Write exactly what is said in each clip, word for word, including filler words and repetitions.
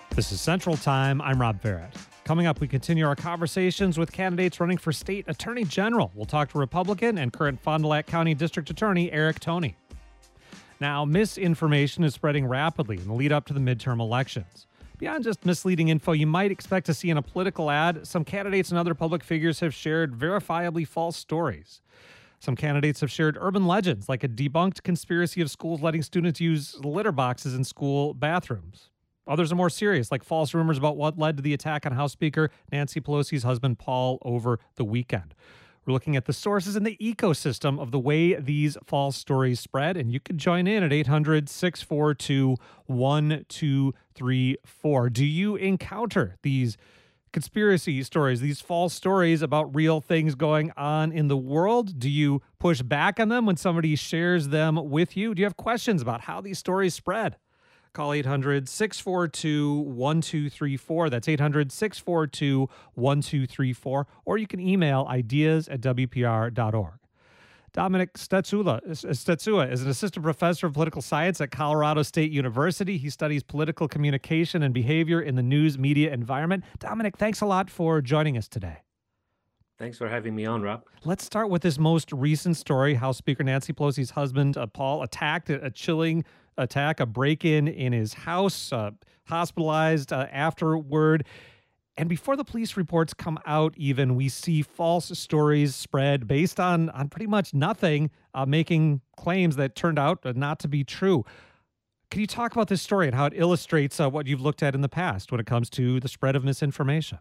This is Central Time. I'm Rob Barrett. Coming up, we continue our conversations with candidates running for state attorney general. We'll talk to Republican and current Fond du Lac County District Attorney Eric Toney. Now, misinformation is spreading rapidly in the lead up to the midterm elections. Beyond just misleading info you might expect to see in a political ad, some candidates and other public figures have shared verifiably false stories. Some candidates have shared urban legends, like a debunked conspiracy of schools letting students use litter boxes in school bathrooms. Others are more serious, like false rumors about what led to the attack on House Speaker Nancy Pelosi's husband, Paul, over the weekend. We're looking at the sources and the ecosystem of the way these false stories spread, and you can join in at eight hundred, six four two, one two three four. Do you encounter these conspiracy stories, these false stories about real things going on in the world? Do you push back on them when somebody shares them with you? Do you have questions about how these stories spread? Call eight hundred, six four two, one two three four. That's eight hundred, six four two, one two three four. Or you can email ideas at w p r dot org. Dominic Stetsula, Stetsua is an assistant professor of political science at Colorado State University. He studies political communication and behavior in the news media environment. Dominic, thanks a lot for joining us today. Thanks for having me on, Rob. Let's start with this most recent story. House Speaker Nancy Pelosi's husband, uh, Paul, attacked a, a chilling attack, a break-in in his house, uh, hospitalized uh, afterward. And before the police reports come out even, we see false stories spread based on, on pretty much nothing, uh, making claims that turned out not to be true. Can you talk about this story and how it illustrates uh, what you've looked at in the past when it comes to the spread of misinformation?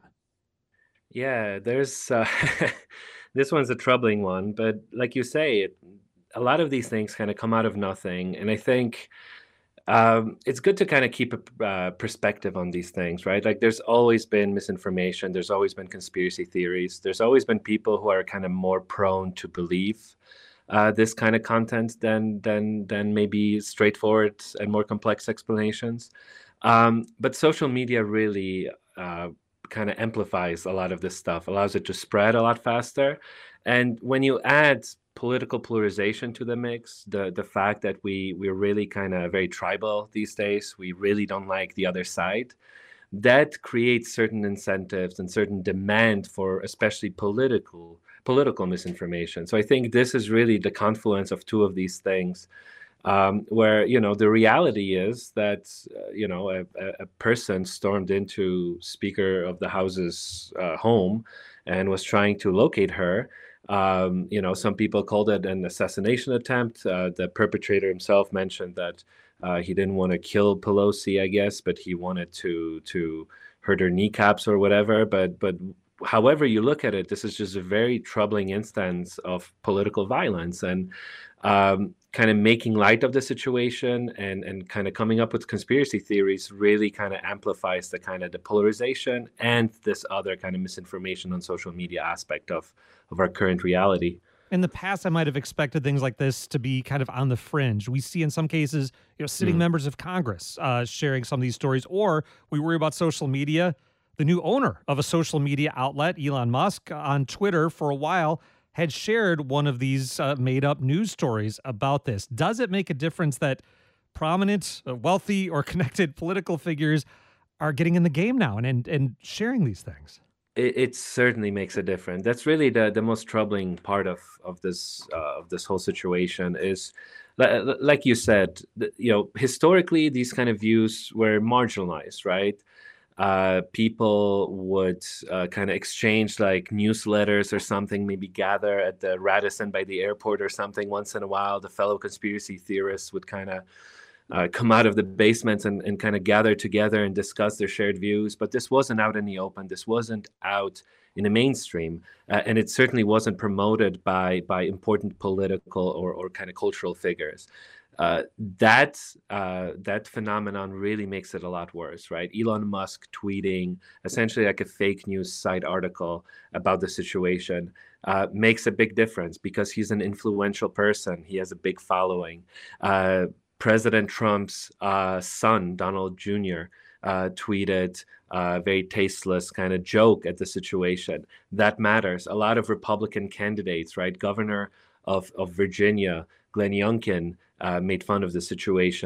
Yeah, there's uh, this one's a troubling one, but like you say, it, a lot of these things kind of come out of nothing, and I think um, it's good to kind of keep a uh, perspective on these things, right? Like, there's always been misinformation, there's always been conspiracy theories, there's always been people who are kind of more prone to believe uh, this kind of content than than than maybe straightforward and more complex explanations. Um, but social media really uh, kind of amplifies a lot of this stuff, allows it to spread a lot faster. And when you add political polarization to the mix, the the fact that we we're really kind of very tribal these days, we really don't like the other side, that creates certain incentives and certain demand for especially political political misinformation. So I think this is really the confluence of two of these things, um, where, you know, the reality is that, uh, you know, a, a a person stormed into Speaker of the House's uh, home and was trying to locate her. Um, you know, some people called it an assassination attempt. Uh, the perpetrator himself mentioned that uh, he didn't want to kill Pelosi, I guess, but he wanted to to hurt her kneecaps or whatever. But but however you look at it, this is just a very troubling instance of political violence, and um, kind of making light of the situation and and kind of coming up with conspiracy theories really kind of amplifies the kind of the polarization and this other kind of misinformation on social media aspect of of our current reality. In the past, I might have expected things like this to be kind of on the fringe. We see in some cases, you know, sitting Mm. members of Congress uh, sharing some of these stories, or we worry about social media. The new owner of a social media outlet, Elon Musk, on Twitter for a while had shared one of these uh, made-up news stories about this. Does it make a difference that prominent, uh, wealthy, or connected political figures are getting in the game now and and, and sharing these things? It, it certainly makes a difference. That's really the the most troubling part of of this uh, of this whole situation is, li- like you said, the, you know, historically these kind of views were marginalized, right? Uh, people would uh, kind of exchange like newsletters or something, maybe gather at the Radisson by the airport or something once in a while. The fellow conspiracy theorists would kind of uh, come out of the basements and, and kind of gather together and discuss their shared views. But this wasn't out in the open. This wasn't out in the mainstream. Uh, and it certainly wasn't promoted by, by important political or, or kind of cultural figures. Uh, that uh, that phenomenon really makes it a lot worse, right? Elon Musk tweeting essentially like a fake news site article about the situation uh, makes a big difference because he's an influential person. He has a big following. Uh, President Trump's uh, son, Donald Junior, uh, tweeted a very tasteless kind of joke at the situation. That matters. A lot of Republican candidates, right? Governor of, of Virginia, Glenn Youngkin, uh, made fun of the situation.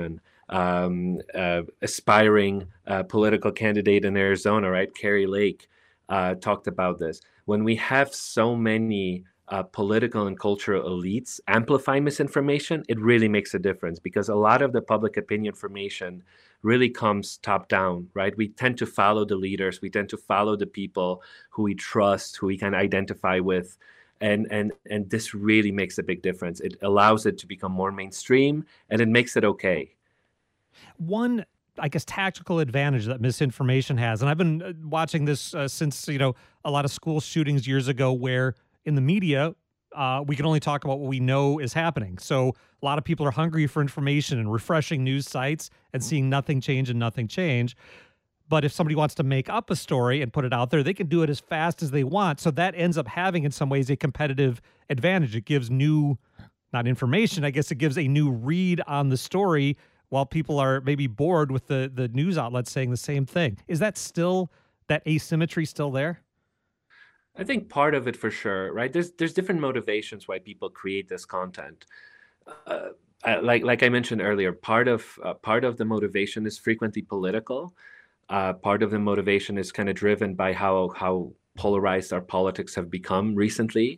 um, uh, aspiring uh, political candidate in Arizona, right? Kari Lake uh, talked about this. When we have so many uh, political and cultural elites amplify misinformation, it really makes a difference, because a lot of the public opinion formation really comes top down, right? We tend to follow the leaders. We tend to follow the people who we trust, who we can identify with. And, and, and this really makes a big difference. It allows it to become more mainstream, and it makes it okay. One, I guess, tactical advantage that misinformation has, and I've been uh, watching this uh, since, you know, a lot of school shootings years ago, where in the media, uh, we can only talk about what we know is happening. So a lot of people are hungry for information and refreshing news sites and seeing nothing change and nothing change. But if somebody wants to make up a story and put it out there, they can do it as fast as they want. So that ends up having, in some ways, a competitive advantage. It gives new, not information, I guess it gives a new read on the story, while people are maybe bored with the, the news outlets saying the same thing. Is that still, that asymmetry still there? I think part of it for sure, right? There's there's different motivations why people create this content. Uh, uh, like like I mentioned earlier, part of uh, part of the motivation is frequently political. Uh, part of the motivation is kind of driven by how how polarized our politics have become recently,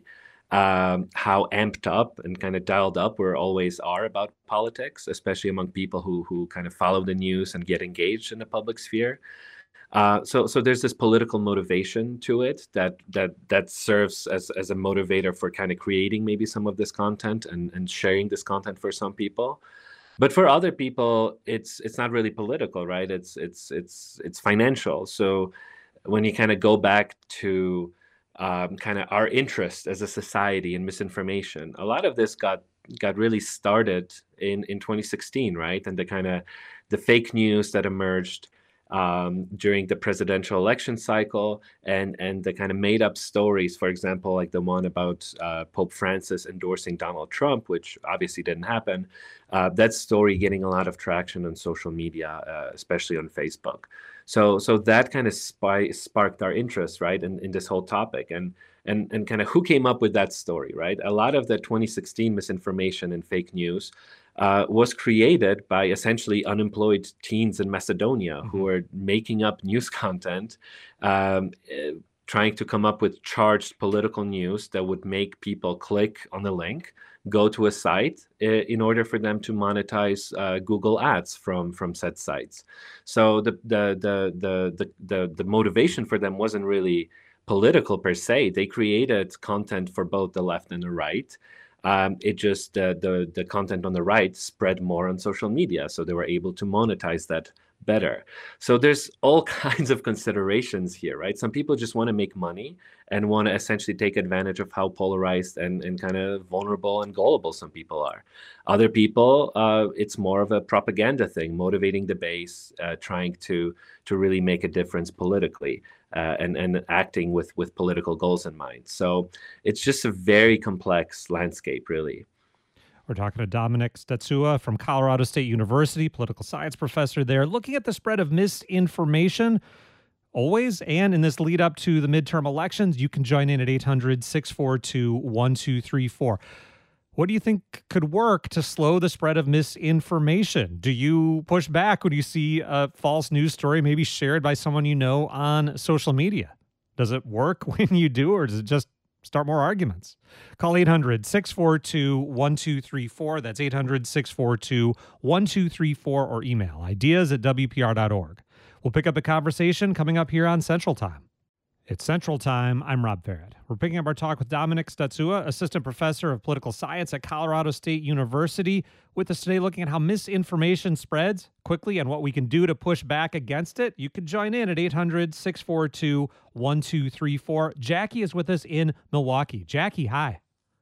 um, how amped up and kind of dialed up we always are about politics, especially among people who who kind of follow the news and get engaged in the public sphere. Uh, so, so there's this political motivation to it that that that serves as as a motivator for kind of creating maybe some of this content and and sharing this content for some people. But for other people, it's it's not really political, right? It's it's it's it's financial. So when you kind of go back to um, kind of our interest as a society in misinformation, a lot of this got got really started in in twenty sixteen, right? And the kind of the fake news that emerged um, during the presidential election cycle, and and the kind of made up stories, for example, like the one about uh, Pope Francis endorsing Donald Trump, which obviously didn't happen. Uh, that story getting a lot of traction on social media, uh, especially on Facebook. So so that kind of spy, sparked our interest, right, in, in this whole topic. And and and kind of who came up with that story, right? A lot of the twenty sixteen misinformation and fake news uh, was created by essentially unemployed teens in Macedonia mm-hmm. who were making up news content, um, uh, trying to come up with charged political news that would make people click on the link, go to a site uh, in order for them to monetize uh, Google ads from from said sites. So the the the the the the, the motivation for them wasn't really political per se. They created content for both the left and the right. Um, it just uh, the the content on the right spread more on social media, so they were able to monetize that better. So there's all kinds of considerations here, right? Some people just want to make money and want to essentially take advantage of how polarized and, and kind of vulnerable and gullible some people are. Other people, uh, it's more of a propaganda thing, motivating the base, uh, trying to to really make a difference politically, uh, and, and acting with, with political goals in mind. So it's just a very complex landscape, really. We're talking to Dominic Statsua from Colorado State University, political science professor there, looking at the spread of misinformation always. And in this lead up to the midterm elections, you can join in at eight hundred, six four two, one two three four. What do you think could work to slow the spread of misinformation? Do you push back when you see a false news story, maybe shared by someone you know on social media? Does it work when you do, or does it just start more arguments? Call eight hundred, six four two, one two three four. That's eight hundred, six four two, one two three four, or email ideas at W P R dot org. We'll pick up the conversation coming up here on Central Time. It's Central Time. I'm Rob Barrett. We're picking up our talk with Dominic Statsua, assistant professor of political science at Colorado State University, with us today looking at how misinformation spreads quickly and what we can do to push back against it. You can join in at eight hundred, six four two, one two three four. Jackie is with us in Milwaukee. Jackie, hi.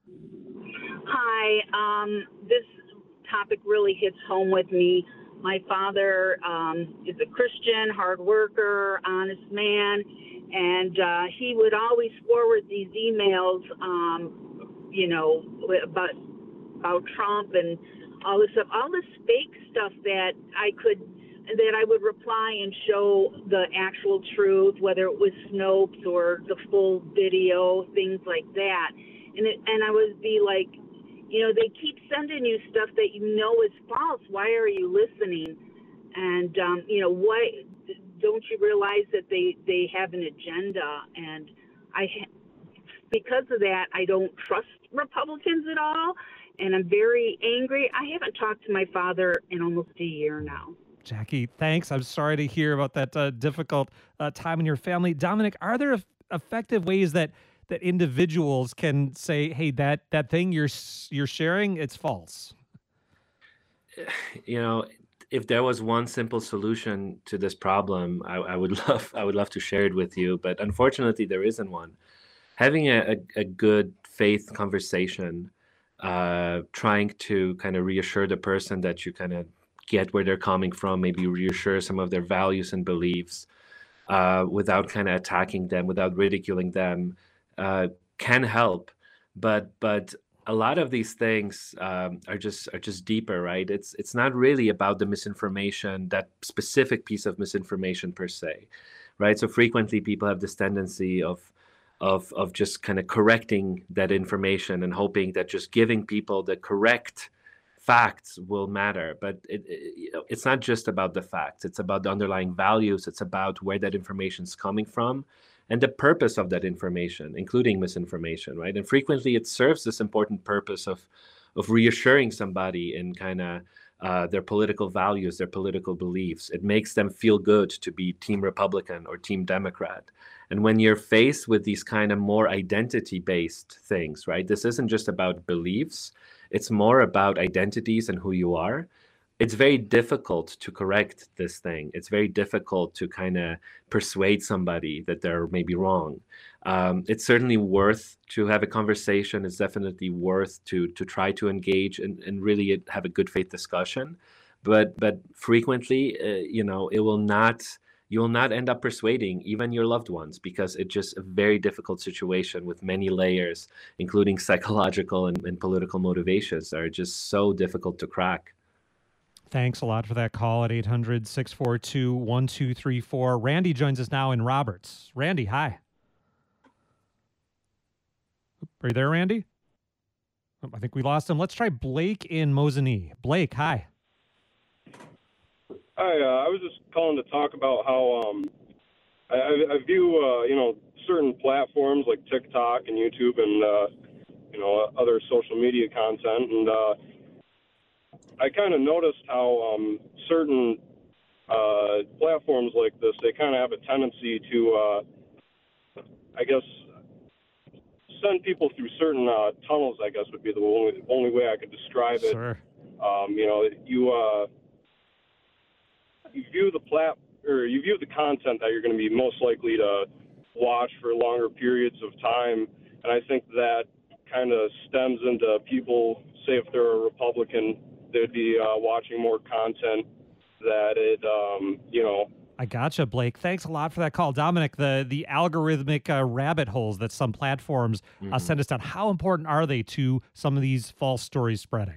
Hi. Um, this topic really hits home with me. My father um, is a Christian, hard worker, honest man. And uh, he would always forward these emails, um, you know, about about Trump and all this stuff, all this fake stuff that I could, that I would reply and show the actual truth, whether it was Snopes or the full video, things like that. And it, and I would be like, you know, they keep sending you stuff that you know is false. Why are you listening? And, um, you know, why don't you realize that they, they have an agenda? And I, because of that, I don't trust Republicans at all. And I'm very angry. I haven't talked to my father in almost a year now. Jackie, thanks. I'm sorry to hear about that uh, difficult uh, time in your family. Dominic, are there eff- effective ways that that individuals can say, "Hey, that that thing you're you're sharing, it's false"? You know, if there was one simple solution to this problem, I, I would love I would love to share it with you. But unfortunately, there isn't one. Having a, a, a good faith conversation, uh, trying to kind of reassure the person that you kind of get where they're coming from, maybe reassure some of their values and beliefs uh, without kind of attacking them, without ridiculing them, uh, can help. But but a lot of these things um, are just are just deeper, right? It's it's not really about the misinformation, that specific piece of misinformation per se, right? So frequently people have this tendency of of of just kind of correcting that information and hoping that just giving people the correct facts will matter. But it, it, you know, it's not just about the facts. It's about the underlying values. It's about where that information is coming from and the purpose of that information, including misinformation, right? And frequently it serves this important purpose of of reassuring somebody in kind of uh, their political values, their political beliefs. It makes them feel good to be Team Republican or Team Democrat. And when you're faced with these kind of more identity-based things, right? This isn't just about beliefs. It's more about identities and who you are. It's very difficult to correct this thing. It's very difficult to kind of persuade somebody that they're maybe wrong. Um, it's certainly worth to have a conversation. It's definitely worth to to try to engage and, and really have a good faith discussion. But but frequently, uh, you know, it will not. You will not end up persuading even your loved ones, because it's just a very difficult situation with many layers, including psychological and, and political motivations that are just so difficult to crack. Thanks a lot for that call at eight hundred, six four two, one two three four. Randy joins us now in Roberts. Randy, hi. Are you there, Randy? Oh, I think we lost him. Let's try Blake in Mosinee. Blake, hi. Hi, uh, I was just calling to talk about how um, I, I view, uh, you know, certain platforms like TikTok and YouTube and, uh, you know, other social media content. And uh, I kind of noticed how um, certain uh, platforms like this, they kind of have a tendency to, uh, I guess, send people through certain uh, tunnels, I guess would be the only, only way I could describe it. Sure. Um, you know, you... Uh, you view the plat or you view the content that you're going to be most likely to watch for longer periods of time, and I think that kind of stems into people, say if they're a Republican, they'd be uh, watching more content that it, um, you know. I gotcha, Blake. Thanks a lot for that call. Dominic, the the algorithmic uh, rabbit holes that some platforms Mm-hmm. uh, send us down, how important are they to some of these false stories spreading?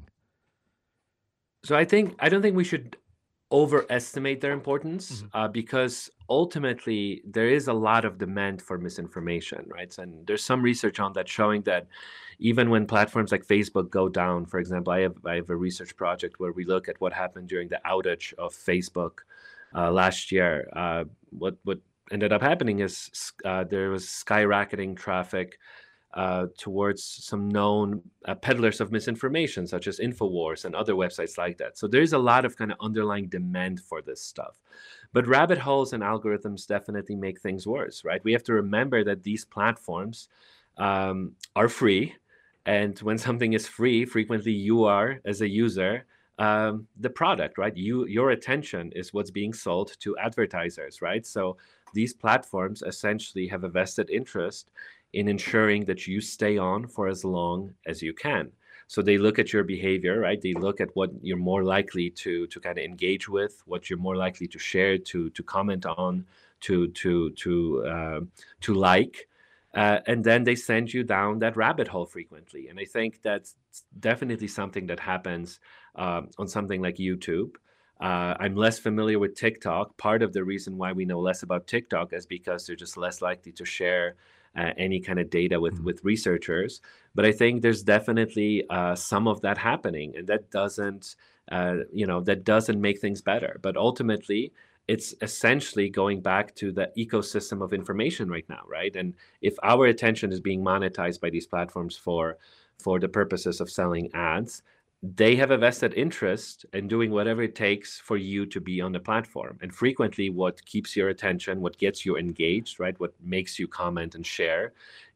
So I think I don't think we should overestimate their importance, Mhm. uh, because ultimately there is a lot of demand for misinformation, right? And there's some research on that showing that even when platforms like Facebook go down, for example, I have I have a research project where we look at what happened during the outage of Facebook uh, last year. Uh, what what ended up happening is uh, there was skyrocketing traffic uh, towards some known uh, peddlers of misinformation, such as InfoWars and other websites like that. So there's a lot of kind of underlying demand for this stuff. But rabbit holes and algorithms definitely make things worse, right? We have to remember that these platforms um, are free. And when something is free, frequently you are, as a user, um, the product, right? You, your attention is what's being sold to advertisers, right? So these platforms essentially have a vested interest in ensuring that you stay on for as long as you can. So they look at your behavior, right? They look at what you're more likely to to kind of engage with, what you're more likely to share, to to comment on, to to to uh, to like, uh, and then they send you down that rabbit hole frequently. And I think that's definitely something that happens um, on something like YouTube. Uh, I'm less familiar with TikTok. Part of the reason why we know less about TikTok is because they're just less likely to share uh, any kind of data with, with researchers. But I think there's definitely uh, some of that happening, and that doesn't, uh, you know, that doesn't make things better. But ultimately, it's essentially going back to the ecosystem of information right now, right? And if our attention is being monetized by these platforms for, for the purposes of selling ads, they have a vested interest in doing whatever it takes for you to be on the platform. And frequently what keeps your attention, what gets you engaged, right, what makes you comment and share,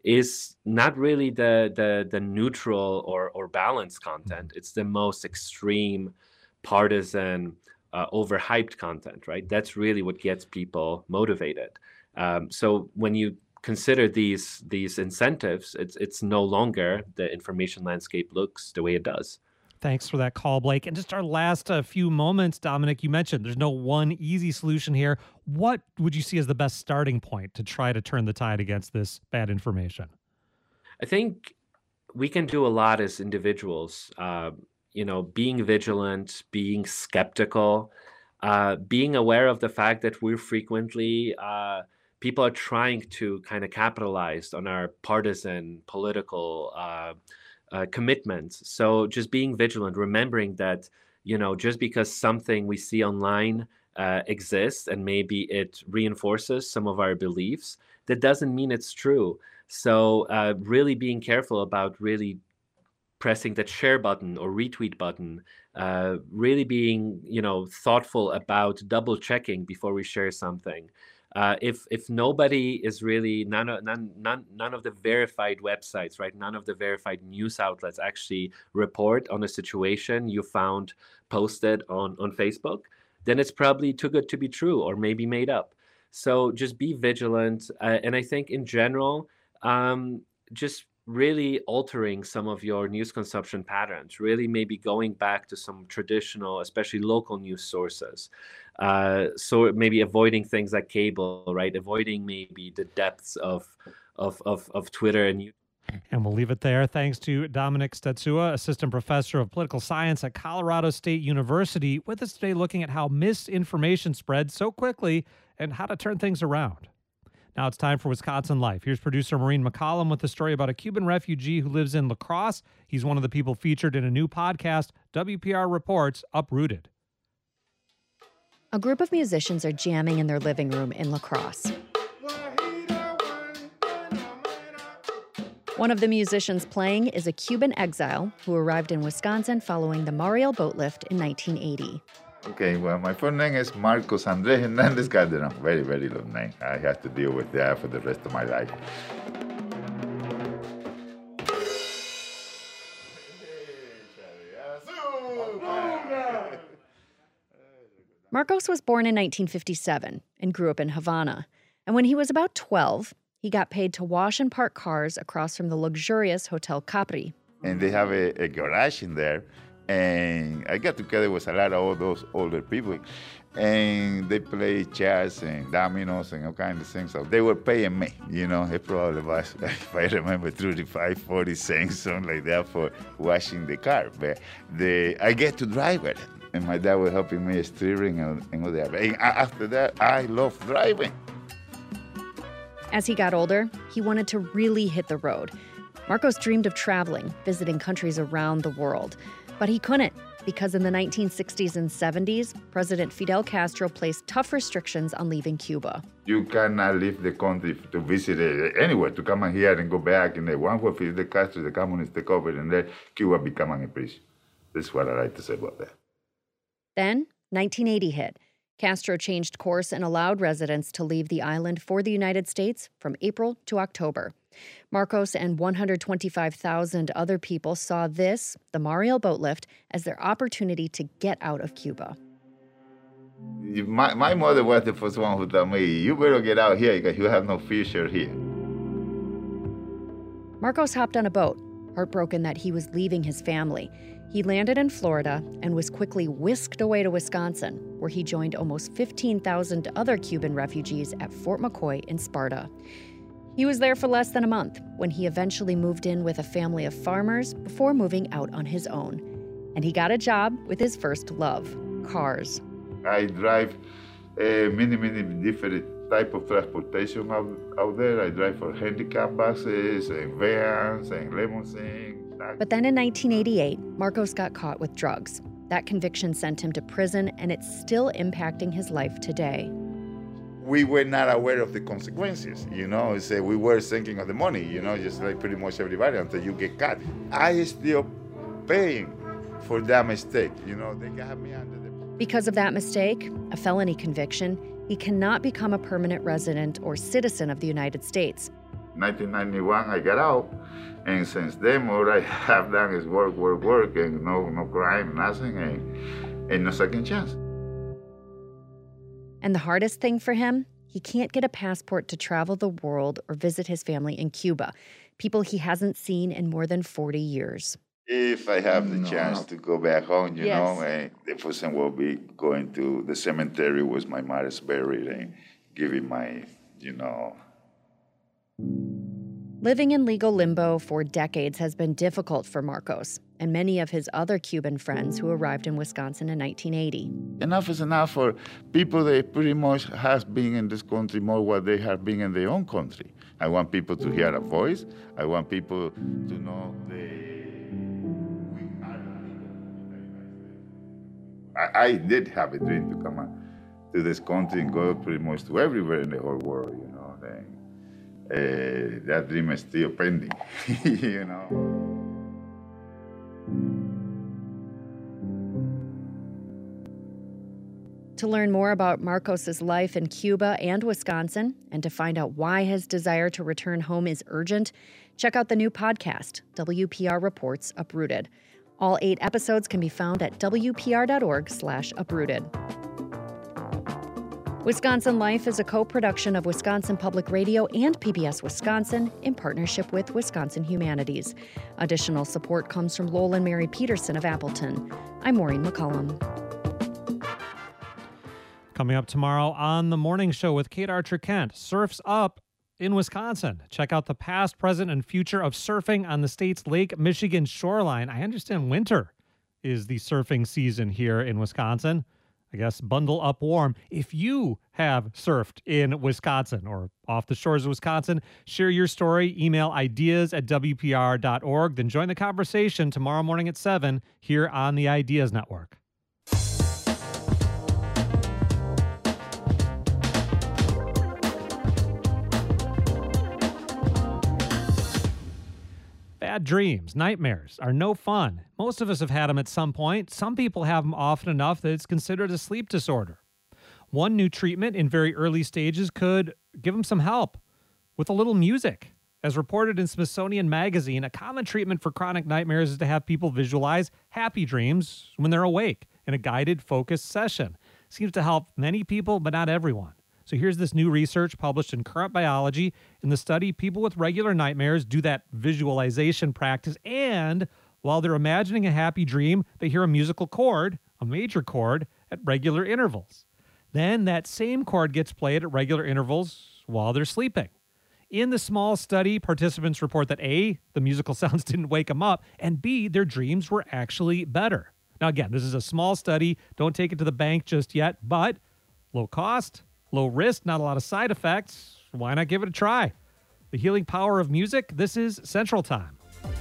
is not really the the, the neutral or, or balanced content. It's the most extreme, partisan, uh, overhyped content, right? That's really what gets people motivated. Um, so when you consider these these incentives, it's it's no longer the information landscape looks the way it does. Thanks for that call, Blake. And just our last uh, few moments, Dominic, you mentioned there's no one easy solution here. What would you see as the best starting point to try to turn the tide against this bad information? I think we can do a lot as individuals. Uh, you know, being vigilant, being skeptical, uh, being aware of the fact that we're frequently, uh, people are trying to kind of capitalize on our partisan political uh, uh, commitments. So just being vigilant, remembering that, you know, just because something we see online uh, exists and maybe it reinforces some of our beliefs, that doesn't mean it's true. So uh, really being careful about really pressing that share button or retweet button, uh, really being, you know, thoughtful about double checking before we share something. Uh, if if nobody is really, none of, none, none, none of the verified websites, right, none of the verified news outlets actually report on a situation you found posted on, on Facebook, then it's probably too good to be true or maybe made up. So just be vigilant. Uh, and I think in general, um, just really altering some of your news consumption patterns, really maybe going back to some traditional, especially local news sources. Uh, so maybe avoiding things like cable, right? Avoiding maybe the depths of of of, of Twitter and YouTube. And we'll leave it there. Thanks to Dominic Stetsua, Assistant Professor of Political Science at Colorado State University, with us today looking at how misinformation spreads so quickly and how to turn things around. Now it's time for Wisconsin Life. Here's producer Maureen McCollum with a story about a Cuban refugee who lives in La Crosse. He's one of the people featured in a new podcast, W P R Reports Uprooted. A group of musicians are jamming in their living room in La Crosse. One of the musicians playing is a Cuban exile who arrived in Wisconsin following the Mariel boat lift in nineteen eighty. Okay, well, my full name is Marcos Andres Hernandez Calderon. Very, very long name. I have to deal with that for the rest of my life. Marcos was born in nineteen fifty-seven and grew up in Havana. And when he was about twelve, he got paid to wash and park cars across from the luxurious Hotel Capri. And they have a, a garage in there. And I got together with a lot of all those older people, and they play chess and dominoes and all kinds of things. So they were paying me, you know. It probably was, if I remember, thirty-five, forty cents, something like that, for washing the car. But the I get to drive it, and my dad was helping me steering and, and all that. And after that, I love driving. As he got older, he wanted to really hit the road. Marcos dreamed of traveling, visiting countries around the world. But he couldn't, because in the nineteen sixties and seventies, President Fidel Castro placed tough restrictions on leaving Cuba. You cannot leave the country to visit anywhere, to come here and go back. And the one where Fidel Castro, the communists, take over, and then Cuba becoming a prison. That's what I like to say about that. Then, nineteen eighty hit. Castro changed course and allowed residents to leave the island for the United States from April to October. Marcos and one hundred twenty-five thousand other people saw this, the Mariel boat lift, as their opportunity to get out of Cuba. My, my mother was the first one who told me, you better get out here because you have no future here. Marcos hopped on a boat, heartbroken that he was leaving his family. He landed in Florida and was quickly whisked away to Wisconsin, where he joined almost fifteen thousand other Cuban refugees at Fort McCoy in Sparta. He was there for less than a month when he eventually moved in with a family of farmers before moving out on his own. And he got a job with his first love, cars. I drive uh, many, many different type of transportation out, out there. I drive for handicap buses and vans and limousines. But then in nineteen eighty-eight, Marcos got caught with drugs. That conviction sent him to prison, and it's still impacting his life today. We were not aware of the consequences, you know. It's, uh, we were thinking of the money, you know, just like pretty much everybody until you get caught. I still paying for that mistake, you know. They got me under the... Because of that mistake, a felony conviction, he cannot become a permanent resident or citizen of the United States. nineteen ninety-one, I got out, and since then, all I have done is work, work, work, and no, no crime, nothing, and, and no second chance. And the hardest thing for him, he can't get a passport to travel the world or visit his family in Cuba, people he hasn't seen in more than forty years. If I have the No. chance to go back home, you Yes. know, and the first thing will be going to the cemetery where my mother's buried and giving my, you know. Living in legal limbo for decades has been difficult for Marcos and many of his other Cuban friends who arrived in Wisconsin in nineteen eighty. Enough is enough for people that pretty much has been in this country more what they have been in their own country. I want people to hear a voice. I want people to know they. I, I did have a dream to come out to this country and go pretty much to everywhere in the whole world, you know. And, uh, that dream is still pending, you know. To learn more about Marcos's life in Cuba and Wisconsin, and to find out why his desire to return home is urgent, check out the new podcast, W P R Reports Uprooted. All eight episodes can be found at W P R dot org slash uprooted. Wisconsin Life is a co-production of Wisconsin Public Radio and P B S Wisconsin in partnership with Wisconsin Humanities. Additional support comes from Lowell and Mary Peterson of Appleton. I'm Maureen McCullum. Coming up tomorrow on The Morning Show with Kate Archer-Kent, Surf's Up in Wisconsin. Check out the past, present, and future of surfing on the state's Lake Michigan shoreline. I understand winter is the surfing season here in Wisconsin. I guess bundle up warm. If you have surfed in Wisconsin or off the shores of Wisconsin, share your story. Email ideas at W P R dot org. Then join the conversation tomorrow morning at seven here on the Ideas Network. Bad dreams, nightmares are no fun. Most of us have had them at some point. Some people have them often enough that it's considered a sleep disorder. One new treatment in very early stages could give them some help with a little music. As reported in Smithsonian Magazine, a common treatment for chronic nightmares is to have people visualize happy dreams when they're awake in a guided, focused session. Seems to help many people, but not everyone. So here's this new research published in Current Biology. In the study, people with regular nightmares do that visualization practice, and while they're imagining a happy dream, they hear a musical chord, a major chord, at regular intervals. Then that same chord gets played at regular intervals while they're sleeping. In the small study, participants report that A, the musical sounds didn't wake them up, and B, their dreams were actually better. Now again, this is a small study. Don't take it to the bank just yet, but low cost, low risk, not a lot of side effects. Why not give it a try? The healing power of music. This is Central Time.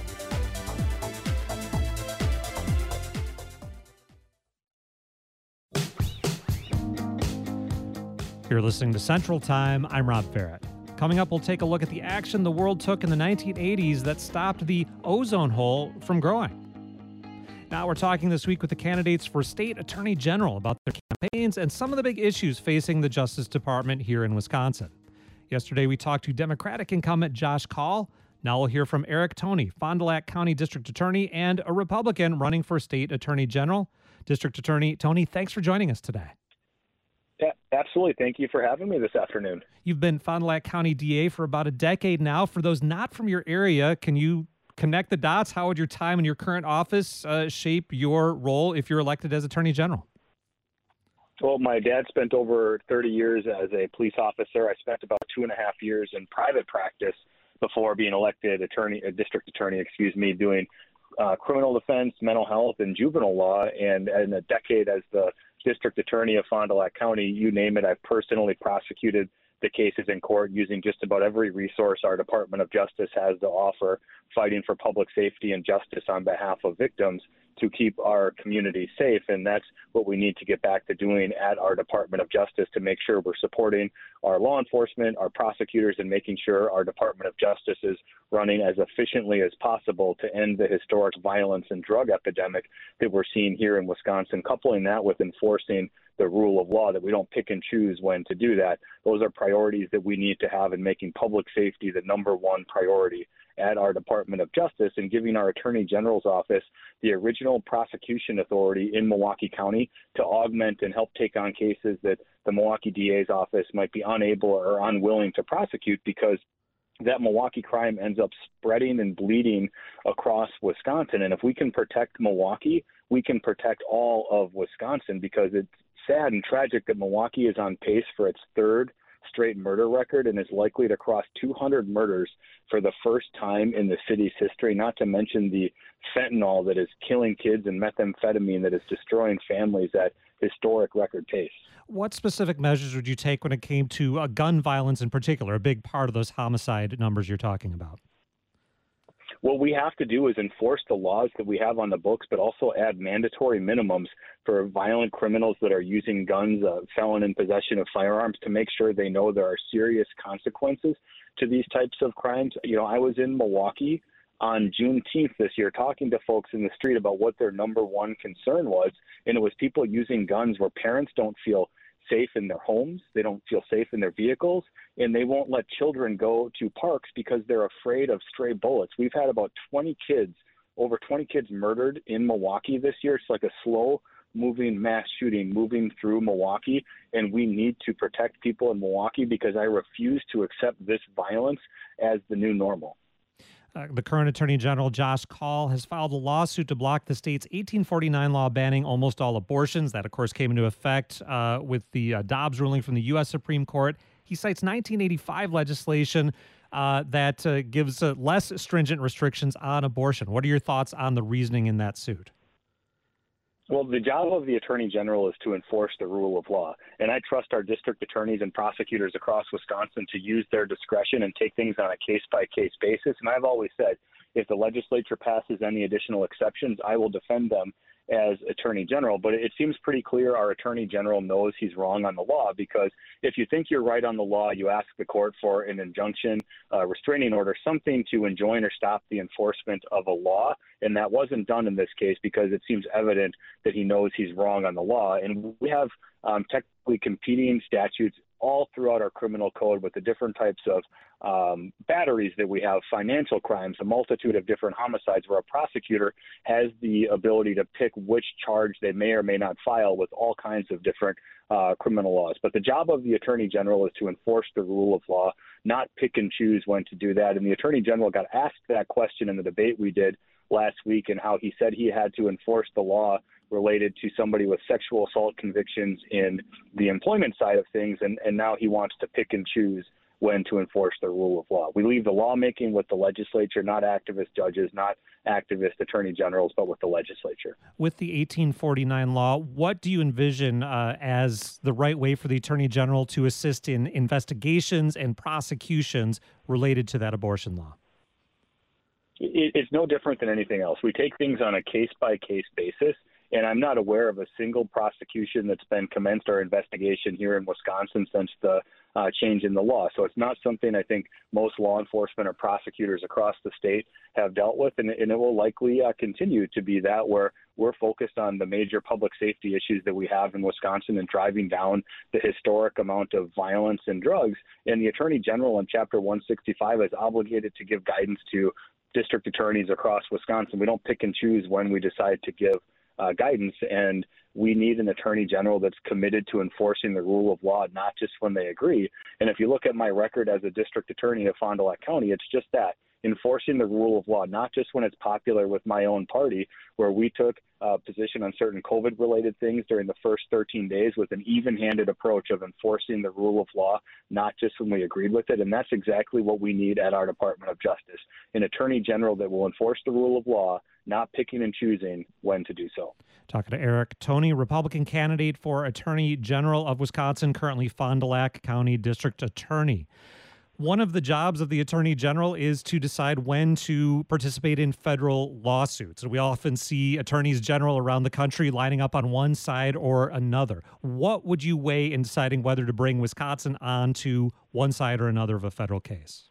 You're listening to Central Time. I'm Rob Barrett. Coming up, we'll take a look at the action the world took in the nineteen eighties that stopped the ozone hole from growing. Now we're talking this week with the candidates for State Attorney General about their campaigns and some of the big issues facing the Justice Department here in Wisconsin. Yesterday, we talked to Democratic incumbent Josh Kaul. Now we'll hear from Eric Toney, Fond du Lac County District Attorney and a Republican running for State Attorney General. District Attorney Toney, thanks for joining us today. Yeah, absolutely. Thank you for having me this afternoon. You've been Fond du Lac County D A for about a decade now. For those not from your area, can you connect the dots? How would your time in your current office uh, shape your role if you're elected as Attorney General? Well, my dad spent over thirty years as a police officer. I spent about two and a half years in private practice before being elected attorney, a district attorney, excuse me, doing uh, criminal defense, mental health, and juvenile law. And in a decade as the district attorney of Fond du Lac County, you name it, I've personally prosecuted the cases in court using just about every resource our Department of Justice has to offer, fighting for public safety and justice on behalf of victims to keep our community safe. And that's what we need to get back to doing at our Department of Justice, to make sure we're supporting our law enforcement, our prosecutors, and making sure our Department of Justice is running as efficiently as possible to end the historic violence and drug epidemic that we're seeing here in Wisconsin, coupling that with enforcing the rule of law, that we don't pick and choose when to do that. Those are priorities that we need to have in making public safety the number one priority at our Department of Justice, and giving our Attorney General's office the original prosecution authority in Milwaukee County to augment and help take on cases that the Milwaukee D A's office might be unable or unwilling to prosecute, because that Milwaukee crime ends up spreading and bleeding across Wisconsin. And if we can protect Milwaukee, we can protect all of Wisconsin, because it's sad and tragic that Milwaukee is on pace for its third straight murder record and is likely to cross two hundred murders for the first time in the city's history, not to mention the fentanyl that is killing kids and methamphetamine that is destroying families at historic record pace. What specific measures would you take when it came to uh, gun violence in particular, a big part of those homicide numbers you're talking about? What we have to do is enforce the laws that we have on the books, but also add mandatory minimums for violent criminals that are using guns, uh, felon in possession of firearms, to make sure they know there are serious consequences to these types of crimes. You know, I was in Milwaukee on Juneteenth this year talking to folks in the street about what their number one concern was, and it was people using guns where parents don't feel safe in their homes, they don't feel safe in their vehicles, and they won't let children go to parks because they're afraid of stray bullets. We've had about twenty kids, over twenty kids murdered in Milwaukee this year. It's like a slow moving mass shooting moving through Milwaukee, and we need to protect people in Milwaukee, because I refuse to accept this violence as the new normal. Uh, the current Attorney General, Josh Kaul, has filed a lawsuit to block the state's eighteen forty-nine law banning almost all abortions. That, of course, came into effect uh, with the uh, Dobbs ruling from the U S Supreme Court. He cites nineteen eighty-five legislation uh, that uh, gives uh, less stringent restrictions on abortion. What are your thoughts on the reasoning in that suit? Well, the job of the Attorney General is to enforce the rule of law, and I trust our district attorneys and prosecutors across Wisconsin to use their discretion and take things on a case-by-case basis. And I've always said, if the legislature passes any additional exceptions, I will defend them as Attorney General. But it seems pretty clear our Attorney General knows he's wrong on the law, because if you think you're right on the law, you ask the court for an injunction, a restraining order, something to enjoin or stop the enforcement of a law. And that wasn't done in this case, because it seems evident that he knows he's wrong on the law. And we have um, technically competing statutes all throughout our criminal code with the different types of um, batteries that we have, financial crimes, a multitude of different homicides, where a prosecutor has the ability to pick which charge they may or may not file with all kinds of different uh, criminal laws. But the job of the Attorney General is to enforce the rule of law, not pick and choose when to do that. And the Attorney General got asked that question in the debate we did last week, and how he said he had to enforce the law related to somebody with sexual assault convictions in the employment side of things, and, and now he wants to pick and choose when to enforce the rule of law. We leave the lawmaking with the legislature, not activist judges, not activist attorney generals, but with the legislature. With the eighteen forty-nine law, what do you envision uh, as the right way for the Attorney General to assist in investigations and prosecutions related to that abortion law? It's no different than anything else. We take things on a case-by-case basis, and I'm not aware of a single prosecution that's been commenced or investigation here in Wisconsin since the uh, change in the law. So it's not something I think most law enforcement or prosecutors across the state have dealt with, and, and it will likely uh, continue to be that, where we're focused on the major public safety issues that we have in Wisconsin and driving down the historic amount of violence and drugs. And the Attorney General in Chapter one sixty-five is obligated to give guidance to district attorneys across Wisconsin. We don't pick and choose when we decide to give uh, guidance, and we need an Attorney General that's committed to enforcing the rule of law, not just when they agree. And if you look at my record as a district attorney of Fond du Lac County, it's just that. enforcing the rule of law, not just when it's popular with my own party, where we took a position on certain COVID-related things during the first thirteen days with an even-handed approach of enforcing the rule of law, not just when we agreed with it. And that's exactly what we need at our Department of Justice, an attorney general that will enforce the rule of law, not picking and choosing when to do so. Talking to Eric Toney, Republican candidate for Attorney General of Wisconsin, currently Fond du Lac County District Attorney. One of the jobs of the Attorney General is to decide when to participate in federal lawsuits. We often see attorneys general around the country lining up on one side or another. What would you weigh in deciding whether to bring Wisconsin on to one side or another of a federal case?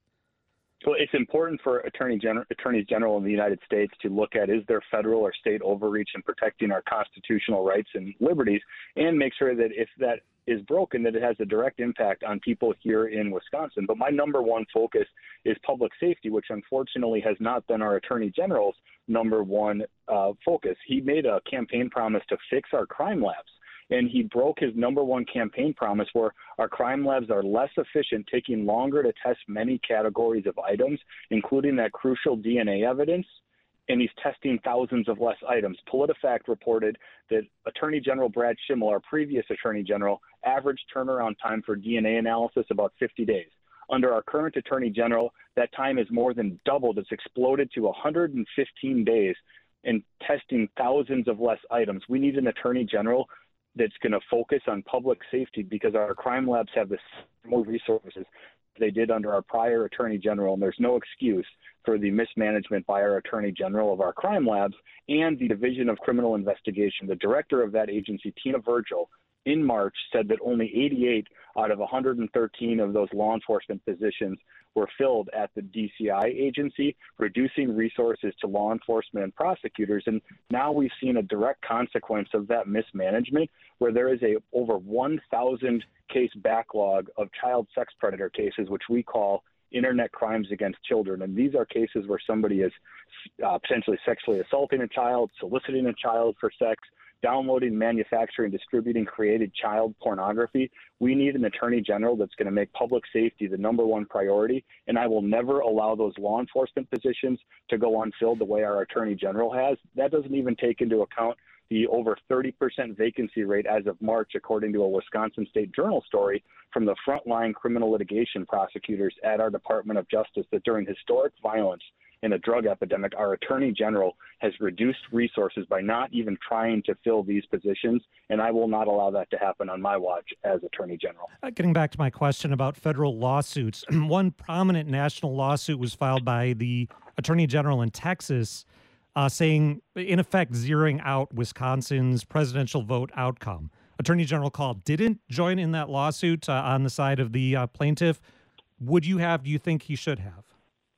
Well, it's important for attorney gen- attorneys general in the United States to look at, is there federal or state overreach in protecting our constitutional rights and liberties, and make sure that if that is broken, that it has a direct impact on people here in Wisconsin. But my number one focus is public safety, which unfortunately has not been our attorney general's number one uh, focus. He made a campaign promise to fix our crime labs, and he broke his number one campaign promise, where our crime labs are less efficient, taking longer to test many categories of items, including that crucial D N A evidence, and he's testing thousands of less items. PolitiFact reported that Attorney General Brad Schimmel, our previous Attorney General, averaged turnaround time for D N A analysis about fifty days. Under our current Attorney General, that time is more than doubled. It's exploded to one hundred fifteen days in testing thousands of less items. We need an Attorney General that's going to focus on public safety, because our crime labs have the more resources they did under our prior Attorney General, and there's no excuse for the mismanagement by our Attorney General of our crime labs and the Division of Criminal Investigation. The director of that agency, Tina Virgil, in March said that only eighty-eight out of one hundred thirteen of those law enforcement positions were filled at the D C I agency, reducing resources to law enforcement and prosecutors. And now we've seen a direct consequence of that mismanagement, where there is a over one thousand case backlog of child sex predator cases, which we call internet crimes against children. And these are cases where somebody is uh, potentially sexually assaulting a child, soliciting a child for sex, downloading, manufacturing, distributing created child pornography. We need an attorney general that's going to make public safety the number one priority, and I will never allow those law enforcement positions to go unfilled the way our attorney general has. That doesn't even take into account the over thirty percent vacancy rate as of March, according to a Wisconsin State Journal story from the frontline criminal litigation prosecutors at our Department of Justice, that during historic violence in a drug epidemic, our attorney general has reduced resources by not even trying to fill these positions, and I will not allow that to happen on my watch as attorney general. Uh, getting back to my question about federal lawsuits, one prominent national lawsuit was filed by the attorney general in Texas, uh, saying, in effect, zeroing out Wisconsin's presidential vote outcome. Attorney General Call didn't join in that lawsuit uh, on the side of the uh, plaintiff. Would you have? Do you think he should have?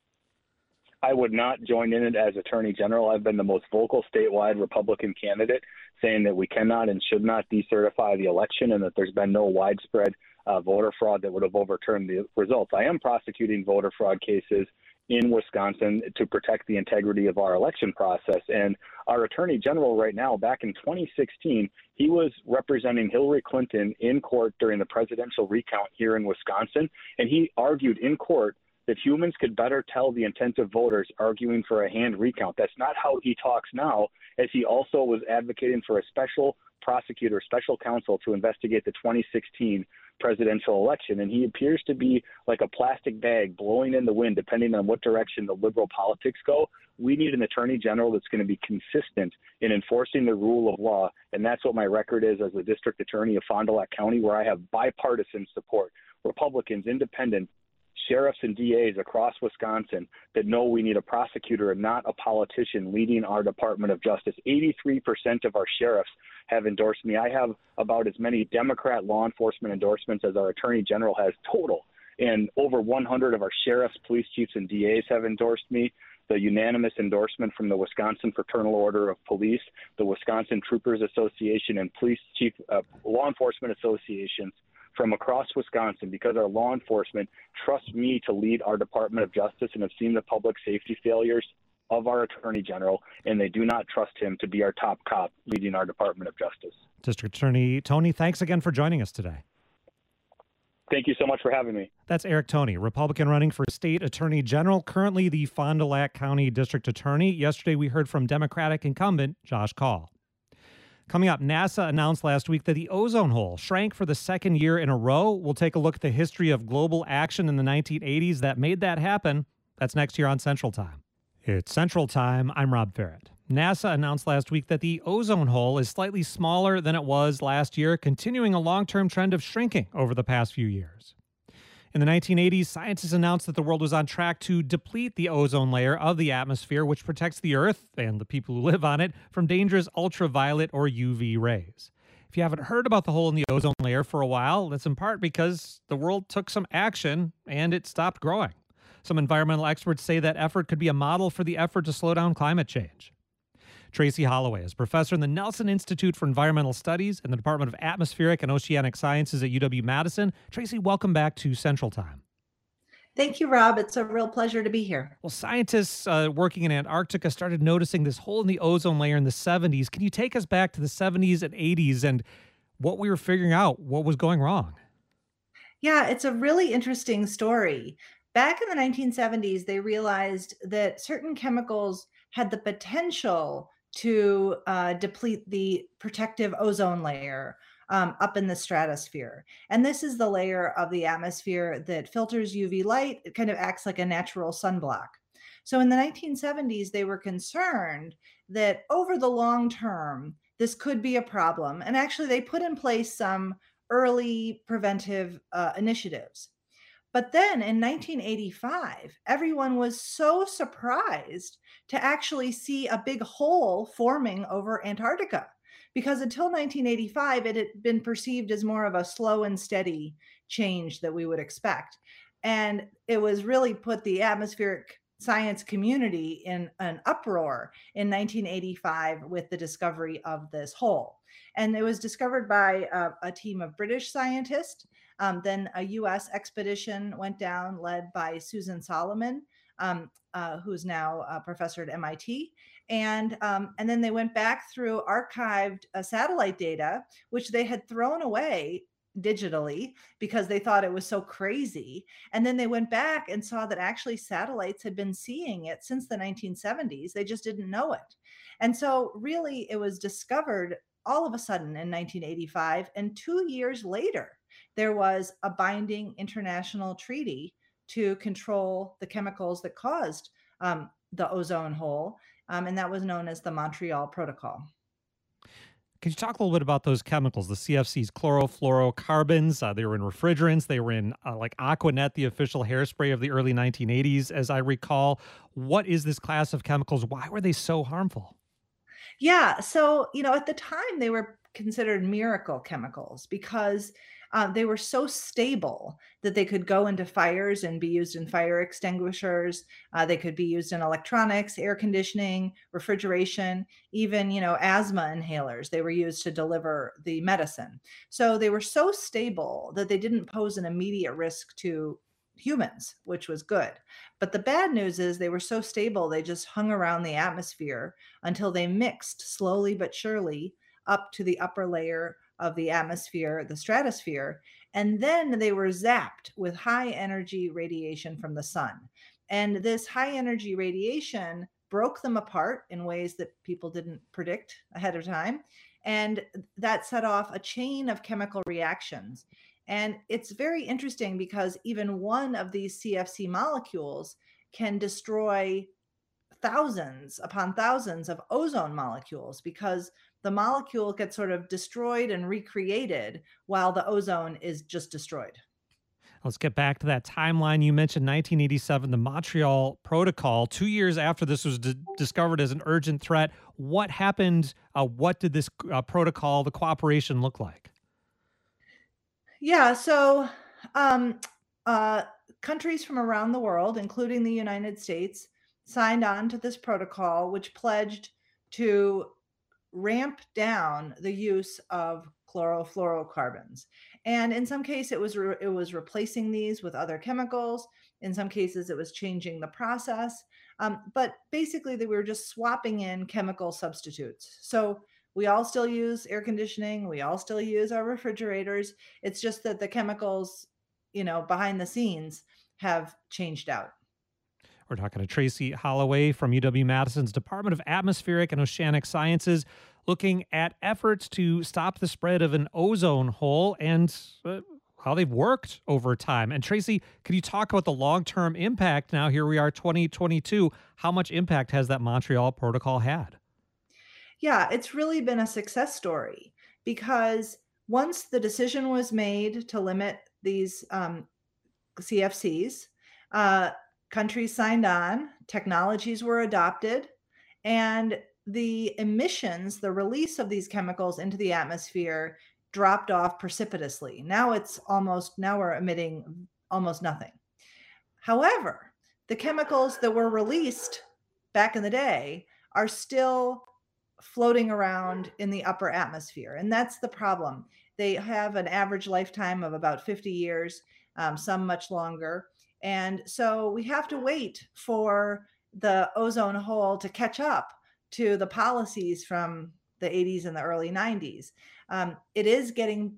I would not join in it as Attorney General. I've been the most vocal statewide Republican candidate, saying that we cannot and should not decertify the election, and that there's been no widespread uh, voter fraud that would have overturned the results. I am prosecuting voter fraud cases in Wisconsin to protect the integrity of our election process. And our Attorney General right now, back in twenty sixteen, he was representing Hillary Clinton in court during the presidential recount here in Wisconsin, and he argued in court that humans could better tell the intent of voters, arguing for a hand recount. That's not how he talks now, as he also was advocating for a special prosecutor, special counsel to investigate the twenty sixteen presidential election. And he appears to be like a plastic bag blowing in the wind, depending on what direction the liberal politics go. We need an attorney general that's going to be consistent in enforcing the rule of law. And that's what my record is as the district attorney of Fond du Lac County, where I have bipartisan support, Republicans, independent, sheriffs and D As across Wisconsin that know we need a prosecutor and not a politician leading our Department of Justice. eighty-three percent of our sheriffs have endorsed me. I have about as many Democrat law enforcement endorsements as our Attorney General has total. And over one hundred of our sheriffs, police chiefs, and D As have endorsed me. The unanimous endorsement from the Wisconsin Fraternal Order of Police, the Wisconsin Troopers Association, and police chief uh, law enforcement associations from across Wisconsin, because our law enforcement trusts me to lead our Department of Justice and have seen the public safety failures of our Attorney General, and they do not trust him to be our top cop leading our Department of Justice. District Attorney Toney, thanks again for joining us today. Thank you so much for having me. That's Eric Toney, Republican running for state attorney general, currently the Fond du Lac County district attorney. Yesterday, we heard from Democratic incumbent Josh Kaul. Coming up, NASA announced last week that the ozone hole shrank for the second year in a row. We'll take a look at the history of global action in the nineteen eighties that made that happen. That's next year on Central Time. It's Central Time. I'm Rob Farrett. NASA announced last week that the ozone hole is slightly smaller than it was last year, continuing a long-term trend of shrinking over the past few years. In the nineteen eighties, scientists announced that the world was on track to deplete the ozone layer of the atmosphere, which protects the Earth and the people who live on it from dangerous ultraviolet or U V rays. If you haven't heard about the hole in the ozone layer for a while, that's in part because the world took some action and it stopped growing. Some environmental experts say that effort could be a model for the effort to slow down climate change. Tracy Holloway is professor in the Nelson Institute for Environmental Studies in the Department of Atmospheric and Oceanic Sciences at U W-Madison. Tracy, welcome back to Central Time. Thank you, Rob. It's a real pleasure to be here. Well, scientists uh, working in Antarctica started noticing this hole in the ozone layer in the seventies. Can you take us back to the seventies and eighties and what we were figuring out, what was going wrong? Yeah, it's a really interesting story. Back in the nineteen seventies, they realized that certain chemicals had the potential to uh, deplete the protective ozone layer um, up in the stratosphere. And this is the layer of the atmosphere that filters U V light. It kind of acts like a natural sunblock. So in the nineteen seventies, they were concerned that over the long term, this could be a problem. And actually, they put in place some early preventive uh, initiatives. But then in nineteen eighty-five, everyone was so surprised to actually see a big hole forming over Antarctica, because until nineteen eighty-five, it had been perceived as more of a slow and steady change that we would expect. And it was really put the atmospheric science community in an uproar in nineteen eighty-five with the discovery of this hole. And it was discovered by a, a team of British scientists. Um, then a U S expedition went down led by Susan Solomon, um, uh, who's now a professor at M I T. And, um, and then they went back through archived uh, satellite data, which they had thrown away digitally because they thought it was so crazy. And then they went back and saw that actually satellites had been seeing it since the nineteen seventies. They just didn't know it. And so really it was discovered all of a sudden in nineteen eighty-five. And two years later, there was a binding international treaty to control the chemicals that caused um, the ozone hole. Um, and that was known as the Montreal Protocol. Could you talk a little bit about those chemicals, the C F Cs, chlorofluorocarbons? Uh, they were in refrigerants. They were in uh, like Aquanet, the official hairspray of the early nineteen eighties, as I recall. What is this class of chemicals? Why were they so harmful? Yeah. So, you know, at the time, they were considered miracle chemicals because uh, they were so stable that they could go into fires and be used in fire extinguishers. Uh, they could be used in electronics, air conditioning, refrigeration, even, you know, asthma inhalers. They were used to deliver the medicine. So they were so stable that they didn't pose an immediate risk to humans, which was good. But the bad news is they were so stable, they just hung around the atmosphere until they mixed slowly but surely up to the upper layer of the atmosphere, the stratosphere, and then they were zapped with high energy radiation from the sun. And this high energy radiation broke them apart in ways that people didn't predict ahead of time. And that set off a chain of chemical reactions. And it's very interesting because even one of these C F C molecules can destroy thousands upon thousands of ozone molecules because the molecule gets sort of destroyed and recreated while the ozone is just destroyed. Let's get back to that timeline. You mentioned nineteen eighty-seven, the Montreal Protocol. Two years after this was d- discovered as an urgent threat, what happened? Uh, what did this uh, protocol, the cooperation, look like? Yeah, so um, uh, countries from around the world, including the United States, signed on to this protocol, which pledged to ramp down the use of chlorofluorocarbons. And in some cases, it was re- it was replacing these with other chemicals. In some cases, it was changing the process. Um, but basically, they were just swapping in chemical substitutes. So we all still use air conditioning. We all still use our refrigerators. It's just that the chemicals you know, behind the scenes have changed out. We're talking to Tracy Holloway from U W-Madison's Department of Atmospheric and Oceanic Sciences, looking at efforts to stop the spread of an ozone hole and uh, how they've worked over time. And Tracy, could you talk about the long-term impact now? Here we are, twenty twenty-two. How much impact has that Montreal Protocol had? Yeah, it's really been a success story because once the decision was made to limit these um, C F Cs, uh, countries signed on, technologies were adopted, and the emissions, the release of these chemicals into the atmosphere dropped off precipitously. Now it's almost, now we're emitting almost nothing. However, the chemicals that were released back in the day are still floating around in the upper atmosphere. And that's the problem. They have an average lifetime of about fifty years, um, some much longer. And so we have to wait for the ozone hole to catch up to the policies from the eighties and the early nineties. Um, it is getting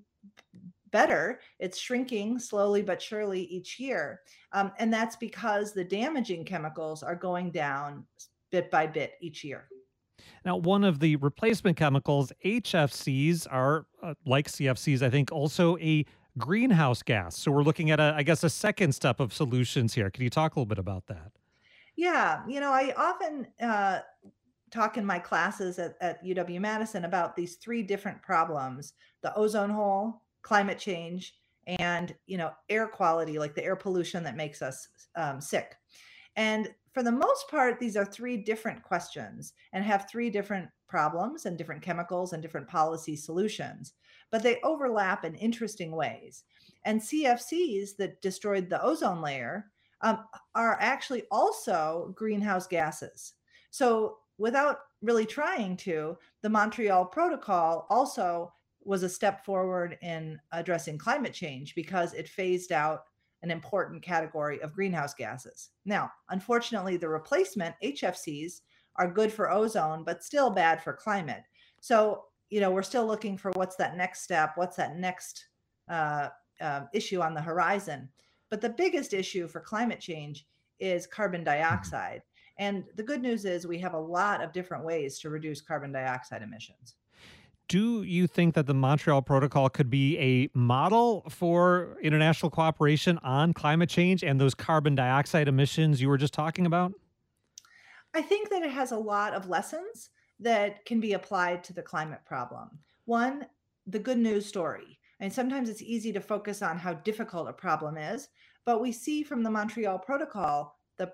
better. It's shrinking slowly but surely each year. Um, and that's because the damaging chemicals are going down bit by bit each year. Now, one of the replacement chemicals, H F Cs, are uh, like C F Cs, I think, also a greenhouse gas. So we're looking at, a, I guess, a second step of solutions here. Can you talk a little bit about that? Yeah, you know, I often uh, talk in my classes at, at U W-Madison about these three different problems: the ozone hole, climate change, and, you know, air quality, like the air pollution that makes us um, sick. And for the most part, these are three different questions and have three different problems and different chemicals and different policy solutions, but they overlap in interesting ways. And C F Cs that destroyed the ozone layer um, are actually also greenhouse gases. So without really trying to, the Montreal Protocol also was a step forward in addressing climate change because it phased out an important category of greenhouse gases. Now, unfortunately, the replacement H F Cs are good for ozone, but still bad for climate. So, you know, we're still looking for what's that next step, what's that next uh, uh, issue on the horizon. But the biggest issue for climate change is carbon dioxide. And the good news is we have a lot of different ways to reduce carbon dioxide emissions. Do you think that the Montreal Protocol could be a model for international cooperation on climate change and those carbon dioxide emissions you were just talking about? I think that it has a lot of lessons that can be applied to the climate problem. One, the good news story. And sometimes it's easy to focus on how difficult a problem is, but we see from the Montreal Protocol, the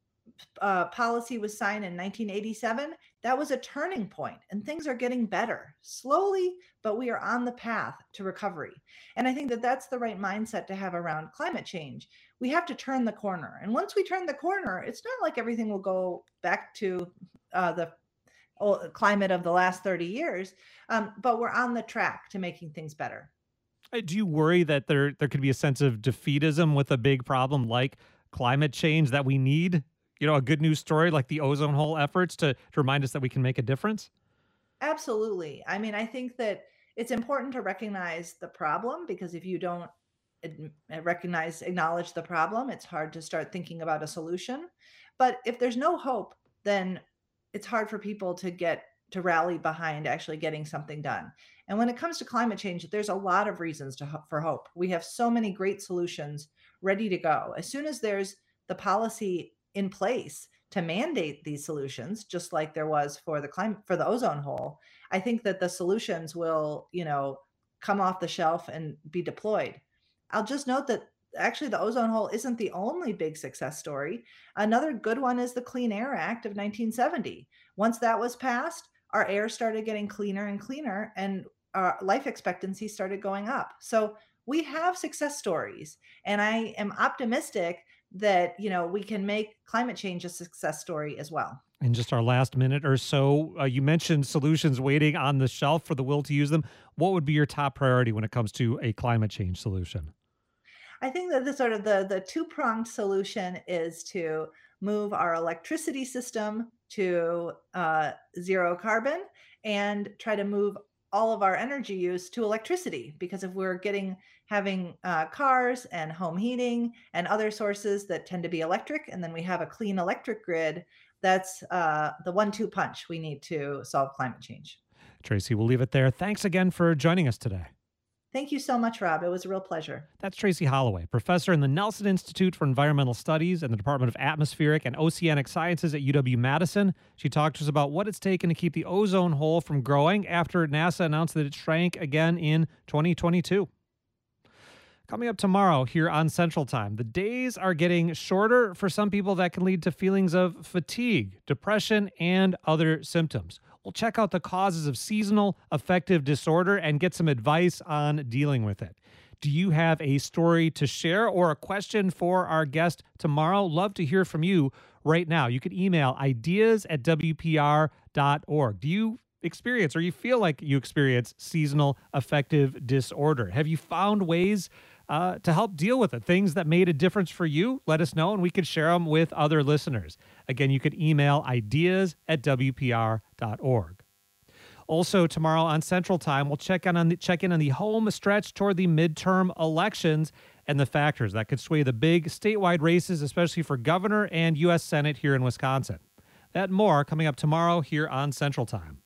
uh, policy was signed in nineteen eighty-seven. That was a turning point, and things are getting better slowly, but we are on the path to recovery. And I think that that's the right mindset to have around climate change. We have to turn the corner. And once we turn the corner, it's not like everything will go back to uh, the climate of the last thirty years, um, but we're on the track to making things better. Do you worry that there, there could be a sense of defeatism with a big problem like climate change, that we need, you know, a good news story like the ozone hole efforts to, to remind us that we can make a difference? Absolutely. I mean, I think that it's important to recognize the problem, because if you don't recognize, acknowledge the problem, it's hard to start thinking about a solution. But if there's no hope, then it's hard for people to get to rally behind actually getting something done. And when it comes to climate change, there's a lot of reasons to ho- for hope. We have so many great solutions ready to go. As soon as there's the policy in place to mandate these solutions, just like there was for the climate, for the ozone hole, I think that the solutions will, you know, come off the shelf and be deployed. I'll just note that actually the ozone hole isn't the only big success story. Another good one is the Clean Air Act of nineteen seventy. Once that was passed, our air started getting cleaner and cleaner, and our life expectancy started going up. So we have success stories, and I am optimistic that, you know, we can make climate change a success story as well. In just our last minute or so, uh, you mentioned solutions waiting on the shelf for the will to use them. What would be your top priority when it comes to a climate change solution? I think that the sort of the, the two-pronged solution is to move our electricity system to uh, zero carbon and try to move all of our energy use to electricity, because if we're getting having uh, cars and home heating and other sources that tend to be electric, and then we have a clean electric grid, that's uh, the one two punch we need to solve climate change. Tracy, we'll leave it there. Thanks again for joining us today. Thank you so much, Rob. It was a real pleasure. That's Tracy Holloway, professor in the Nelson Institute for Environmental Studies and the Department of Atmospheric and Oceanic Sciences at U W-Madison. She talked to us about what it's taken to keep the ozone hole from growing after NASA announced that it shrank again in twenty twenty-two. Coming up tomorrow here on Central Time, the days are getting shorter. For some people, that can lead to feelings of fatigue, depression, and other symptoms. We'll check out the causes of seasonal affective disorder and get some advice on dealing with it. Do you have a story to share or a question for our guest tomorrow? Love to hear from you right now. You can email ideas at w p r dot org. Do you experience or you feel like you experience seasonal affective disorder? Have you found ways uh, to help deal with it? Things that made a difference for you? Let us know and we could share them with other listeners. Again, you could email ideas at w p r dot org. Also, tomorrow on Central Time, we'll check in on the, check in on the home stretch toward the midterm elections and the factors that could sway the big statewide races, especially for governor and U S Senate here in Wisconsin. That and more coming up tomorrow here on Central Time.